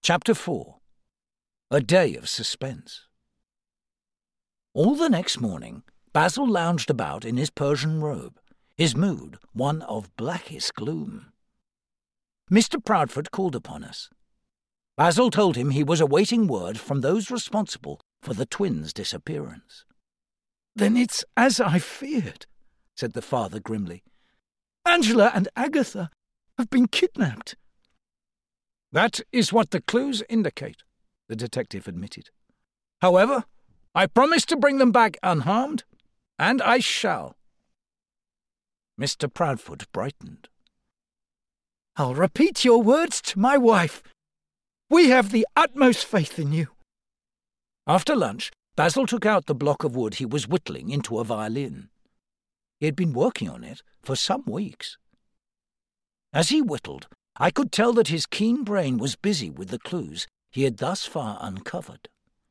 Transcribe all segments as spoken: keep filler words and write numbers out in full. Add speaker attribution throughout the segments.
Speaker 1: Chapter four. A Day of Suspense. All the next morning, Basil lounged about in his Persian robe, his mood one of blackest gloom. Mister Proudfoot called upon us. Basil told him he was awaiting word from those responsible for the twins' disappearance. "Then it's as I feared," said the father grimly. "Angela and Agatha have been kidnapped." "That is what the clues indicate," the detective admitted. "However, I promise to bring them back unharmed, and I shall." Mister Proudfoot brightened. "I'll repeat your words to my wife. We have the utmost faith in you." After lunch, Basil took out the block of wood he was whittling into a violin. He had been working on it for some weeks. As he whittled, I could tell that his keen brain was busy with the clues he had thus far uncovered.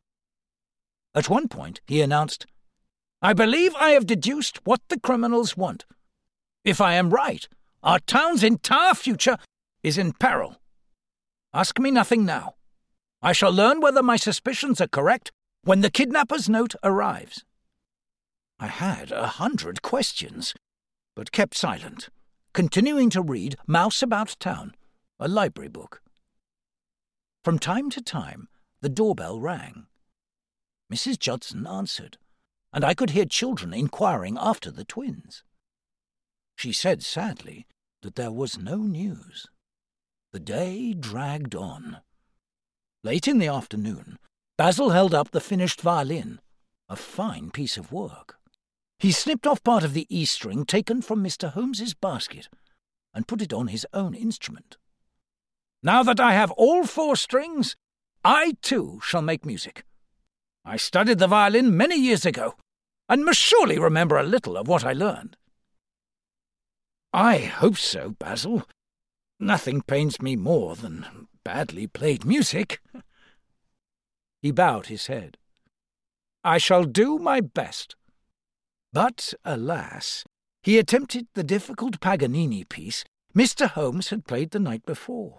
Speaker 1: At one point he announced, "I believe I have deduced what the criminals want. If I am right, our town's entire future is in peril. Ask me nothing now. I shall learn whether my suspicions are correct when the kidnapper's note arrives." I had a hundred questions, but kept silent, continuing to read Mouse About Town, a library book. From time to time, the doorbell rang. Missus Judson answered, and I could hear children inquiring after the twins. She said sadly that there was no news. The day dragged on. Late in the afternoon, Basil held up the finished violin, a fine piece of work. He snipped off part of the E-string taken from Mister Holmes's basket and put it on his own instrument. "Now that I have all four strings, I too shall make music. I studied the violin many years ago, and must surely remember a little of what I learned." "I hope so, Basil. Nothing pains me more than badly played music." He bowed his head. "I shall do my best." But, alas, he attempted the difficult Paganini piece Mister Holmes had played the night before.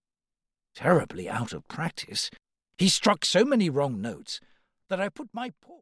Speaker 1: Terribly out of practice, he struck so many wrong notes that I put my paw...